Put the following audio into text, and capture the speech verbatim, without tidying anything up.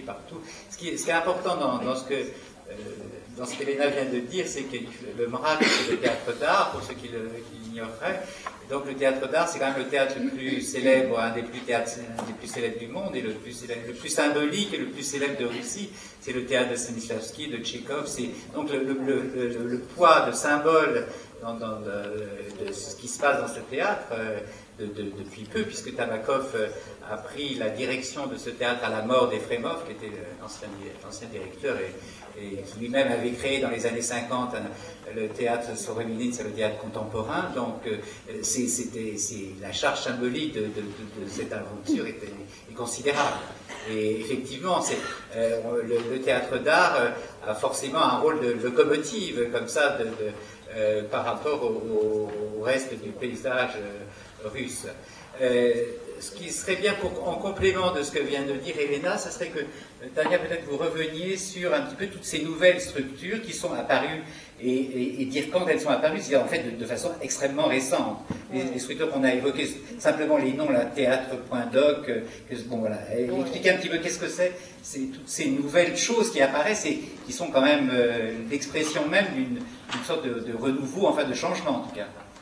partout. Ce qui est, ce qui est important dans, dans ce que euh, dans ce qu'Elena vient de dire, c'est que le M R A C, c'est le théâtre d'art, pour ceux qui l'ignoreraient. Donc le théâtre d'art, c'est quand même le théâtre le plus célèbre, un des plus, théâtres, un des plus célèbres du monde, et le plus, célèbre, le plus symbolique et le plus célèbre de Russie. C'est le théâtre de Stanislavski, de Tchekhov. C'est donc le, le, le, le, le poids de symbole dans, dans le, de ce qui se passe dans ce théâtre euh, de, de, depuis peu, puisque Tabakov euh, a pris la direction de ce théâtre à la mort d'Efremov, qui était l'ancien directeur, et, et qui lui-même avait créé dans les années cinquante un, le théâtre Soreminin, c'est le théâtre contemporain. Donc euh, c'est, c'était, c'est, la charge symbolique de, de, de, de cette aventure était, est considérable. Et effectivement, c'est, euh, le, le théâtre d'art euh, a forcément un rôle de locomotive, comme ça, de, de, euh, par rapport au, au reste du paysage euh, russe. Euh, ce qui serait bien, pour, en complément de ce que vient de dire Elena, ce serait que, Tania, peut-être vous reveniez sur un petit peu toutes ces nouvelles structures qui sont apparues et, et, et dire quand elles sont apparues, c'est en fait de, de façon extrêmement récente. Les, les structures qu'on a évoquées, simplement les noms, là, théâtre.doc, euh, bon voilà, expliquez un petit peu qu'est-ce que c'est, c'est toutes ces nouvelles choses qui apparaissent et qui sont quand même euh, l'expression même d'une, d'une sorte de, de renouveau, enfin de changement en tout cas.